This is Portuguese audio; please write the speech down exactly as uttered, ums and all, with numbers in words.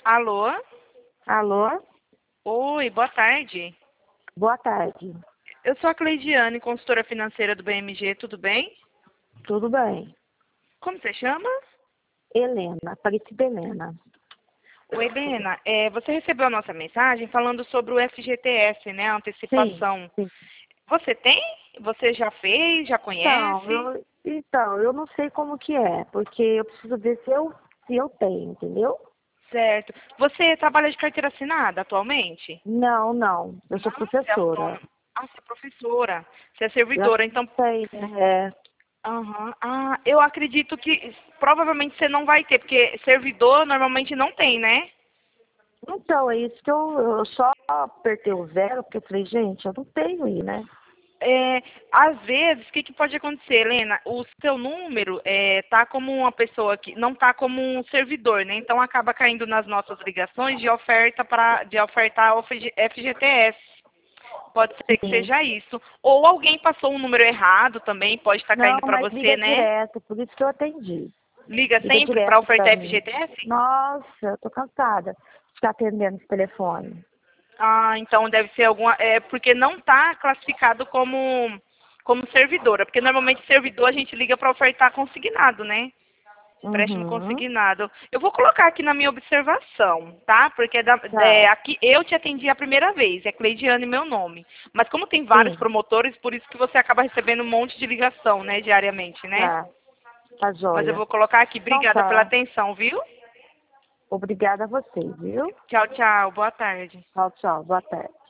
Alô? Alô? Oi, boa tarde. Boa tarde. Eu sou a Cleidiane, consultora financeira do B M G, tudo bem? Tudo bem? Como você chama? Helena, Aparecida Helena. Oi, Helena. É, você recebeu a nossa mensagem falando sobre o F G T S, né? A Sim, antecipação. sim. Você tem? Você já fez? Já Então, conhece? eu, então, eu não sei como que é, porque eu preciso ver se eu, se eu tenho, entendeu? Certo. Você trabalha de carteira assinada atualmente? Não, não. Eu sou Não, você é professora. autônoma. Ah, você é professora. Você é Já servidora. Então, sei, né? É. aham. Ah, eu acredito que provavelmente você não vai ter, porque servidor normalmente não tem, né? Então, é isso que eu, eu só apertei o zero, porque eu falei, gente, eu não tenho aí, né? É, às vezes, o que, que pode acontecer, Helena? O seu número é, tá como uma pessoa que não tá como um servidor, né? Então acaba caindo nas nossas ligações de oferta para de ofertar o F G T S. Pode ser que Sim. seja isso. Ou alguém passou um número errado também, pode estar Não, caindo para mas você, liga né? direto, por isso que eu atendi. Liga Liga sempre para direto pra ofertar mim. F G T S? Nossa, eu tô cansada de ficar atendendo esse telefone. Ah, então deve ser alguma. É porque não está classificado como, como servidora. Porque normalmente servidor a gente liga para ofertar consignado, né? Empréstimo Uhum. consignado. Eu vou colocar aqui na minha observação, tá? Porque é da- é, Tá. aqui eu te atendi a primeira vez, é Cleidiane meu nome. Mas como tem vários Sim. promotores, por isso que você acaba recebendo um monte de ligação, né, diariamente, né? Tá. Tá Mas eu joia. vou colocar aqui. Então Obrigada pela tá. atenção, viu? Obrigada a você, viu? Tchau, tchau. Boa tarde. Tchau, tchau. Boa tarde.